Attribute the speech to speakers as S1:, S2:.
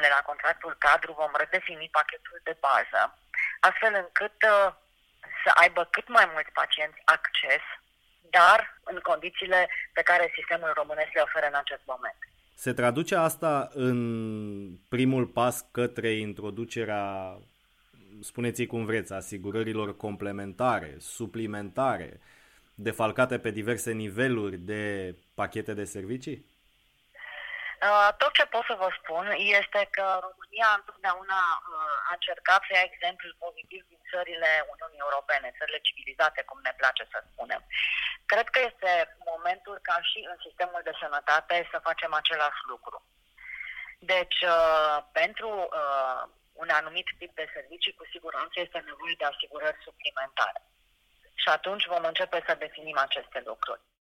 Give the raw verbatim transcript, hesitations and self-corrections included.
S1: de la contractul cadru vom redefini pachetul de bază, astfel încât uh, să aibă cât mai mulți pacienți acces, dar în condițiile pe care sistemul românesc le oferă în acest moment.
S2: Se traduce asta în primul pas către introducerea, spuneți-i cum vreți, asigurărilor complementare, suplimentare, defalcate pe diverse niveluri de pachete de servicii?
S1: Tot ce pot să vă spun este că România întotdeauna a încercat să ia exemplul pozitiv din țările Uniunii Europene, țările civilizate, cum ne place să spunem. Cred că este momentul ca și în sistemul de sănătate să facem același lucru. Deci, pentru un anumit tip de servicii, cu siguranță este nevoie de asigurări suplimentare. Și atunci vom începe să definim aceste lucruri.